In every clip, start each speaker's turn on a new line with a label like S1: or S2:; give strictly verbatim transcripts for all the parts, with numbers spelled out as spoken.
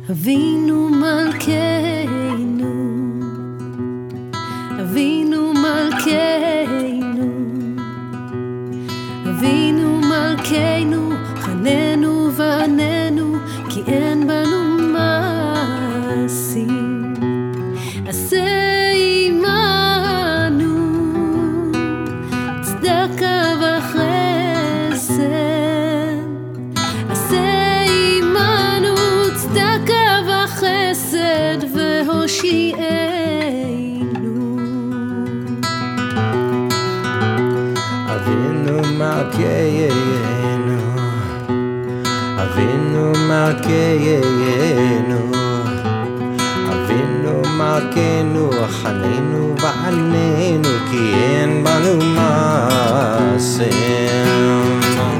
S1: אבינו מלכנו, אבינו מלכנו, אבינו מלכנו, חננו ועננו, כי אין בנו מעשים. עשה עמנו צדקה וחסד, עשה עמנו צדקה וחסד והושיענו.
S2: אבינו מלכנו, אבינו מלכנו, אבינו מלכנו, חננו ועננו, כי אין בנו מעשים.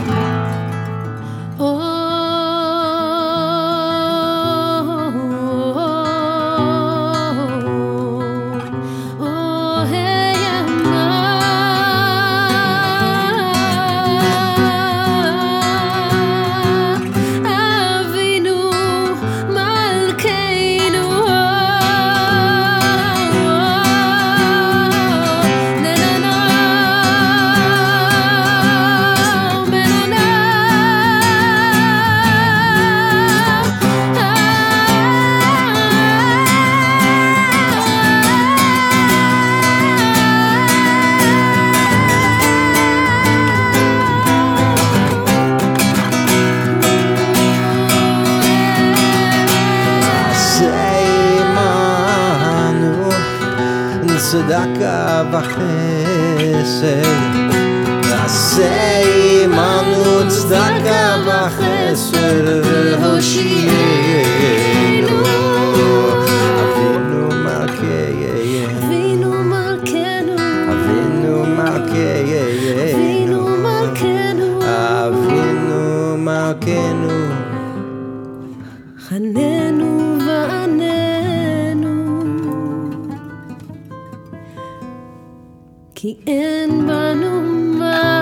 S2: צדקה וחסד, עשה עמנו צדקה וחסד והושיענו. אבינו מלכנו,
S1: אבינו מלכנו,
S2: אבינו
S1: אבינו
S2: מלכנו,
S1: מלכנו,
S2: אבינו מלכנו,
S1: חננו ועננו, כי אין בנו מה